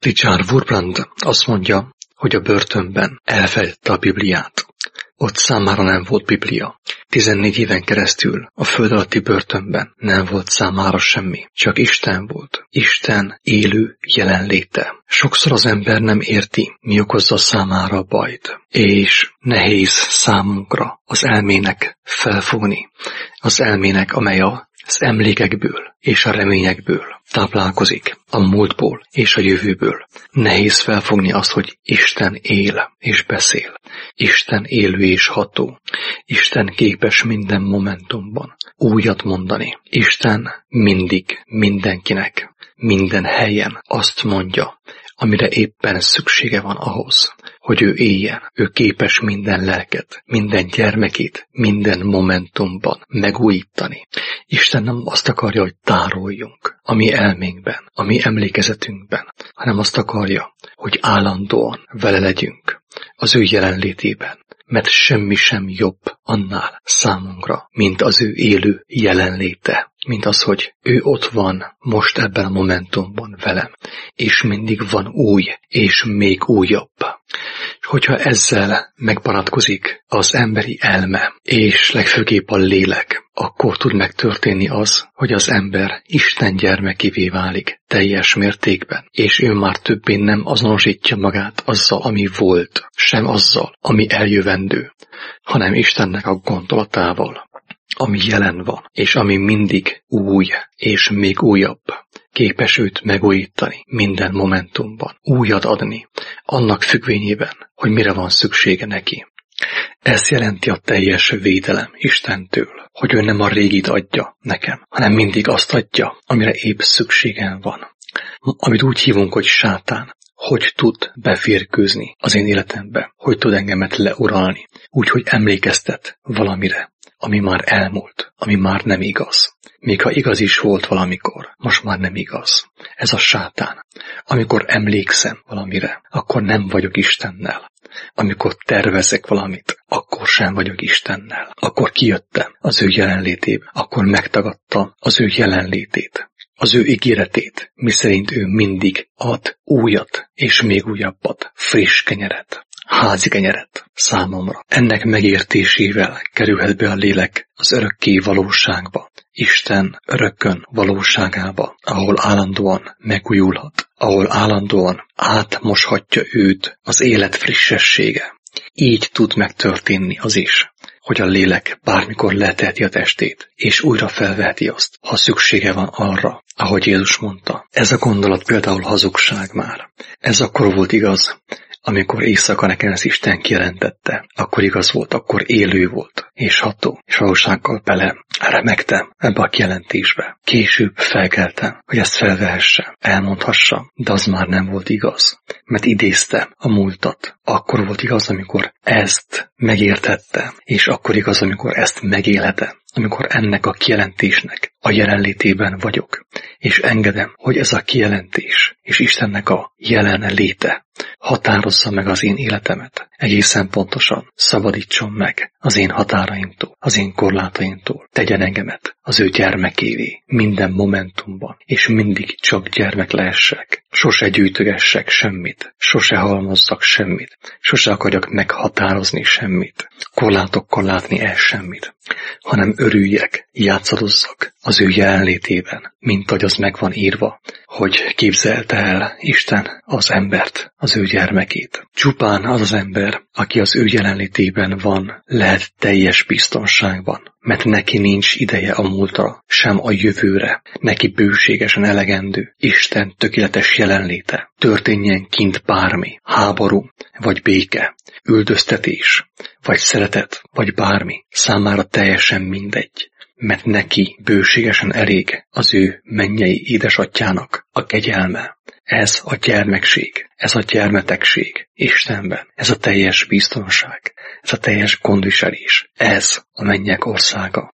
Richard Wurmbrand azt mondja, hogy a börtönben elfelejtette a Bibliát. Ott számára nem volt Biblia. 14 éven keresztül a föld alatti börtönben nem volt számára semmi, csak Isten volt. Isten élő jelenléte. Sokszor az ember nem érti, mi okozza számára a bajt, és nehéz számunkra az elmének felfogni. Az elmének, amely az emlékekből és a reményekből táplálkozik, a múltból és a jövőből. Nehéz felfogni azt, hogy Isten él és beszél. Isten élő és ható. Isten képes minden momentumban újat mondani. Isten mindig mindenkinek, minden helyen azt mondja, amire éppen szüksége van ahhoz, hogy ő éljen. Ő képes minden lelket, minden gyermekét, minden momentumban megújítani. Isten nem azt akarja, hogy tároljunk a mi elménkben, a mi emlékezetünkben, hanem azt akarja, hogy állandóan vele legyünk az ő jelenlétében, mert semmi sem jobb annál számunkra, mint az ő élő jelenléte, mint az, hogy ő ott van most ebben a momentumban velem, és mindig van új, és még újabb. És hogyha ezzel megbarátkozik az emberi elme, és legfőképp a lélek, akkor tud megtörténni az, hogy az ember Isten gyermekévé válik teljes mértékben, és ő már többé nem azonosítja magát azzal, ami volt, sem azzal, ami eljövendő, hanem Istennek a gondolatával, ami jelen van, és ami mindig új, és még újabb. Képes őt megújítani minden momentumban, újat adni, annak függvényében, hogy mire van szüksége neki. Ez jelenti a teljes védelem Istentől, hogy ő nem a régit adja nekem, hanem mindig azt adja, amire épp szükségem van. Amit úgy hívunk, hogy sátán, hogy tud beférkőzni az én életembe, hogy tud engemet leuralni, úgyhogy emlékeztet valamire, ami már elmúlt, ami már nem igaz. Még ha igaz is volt valamikor, most már nem igaz. Ez a sátán. Amikor emlékszem valamire, akkor nem vagyok Istennel. Amikor tervezek valamit, akkor sem vagyok Istennel. Akkor kijöttem az ő jelenlétébe, akkor megtagadtam az ő jelenlétét, az ő ígéretét, miszerint ő mindig ad újat és még újabbat, friss kenyeret, házi kenyeret számomra. Ennek megértésével kerülhet be a lélek az örökké valóságba, Isten örökkön valóságába, ahol állandóan megújulhat, ahol állandóan átmoshatja őt az élet frissessége. Így tud megtörténni az is, hogy a lélek bármikor leteheti a testét, és újra felveheti azt, ha szüksége van arra, ahogy Jézus mondta. Ez a gondolat például hazugság már. Ez akkor volt igaz, amikor éjszaka nekem ezt Isten kijelentette, akkor igaz volt, akkor élő volt, és ható, és valósággal bele remegtem ebbe a kijelentésbe. Később felkeltem, hogy ezt felvehessem, elmondhassam, de az már nem volt igaz, mert idéztem a múltat. Akkor volt igaz, amikor ezt megértettem, és akkor igaz, amikor ezt megélhetem, amikor ennek a kijelentésnek a jelenlétében vagyok, és engedem, hogy ez a kijelentés és Istennek a jelen léte határozza meg az én életemet. Egészen pontosan szabadítson meg az én határaimtól, az én korlátaimtól. Tegyen engemet az ő gyermekévé minden momentumban, és mindig csak gyermek lehessek. Sose gyűjtögessek semmit, sose halmozzak semmit, sose akarjak meghatározni semmit, korlátokkal látni el semmit, hanem örüljek, játszadozzak az ő jelenlétében, mint ahogy az meg van írva, hogy képzelte el Isten az embert, az ő gyermekét. Csupán az az ember, aki az ő jelenlétében van, lehet teljes biztonságban, mert neki nincs ideje a múltra, sem a jövőre, neki bőségesen elegendő Isten tökéletes jelenléte. Történjen kint bármi, háború, vagy béke, üldöztetés, vagy szeretet, vagy bármi, számára teljesen mindegy, mert neki bőségesen elég az ő mennyei édesatyjának a kegyelme. Ez a gyermekség, ez a gyermetegség Istenben, ez a teljes biztonság, ez a teljes gondviselés, ez a mennyek országa.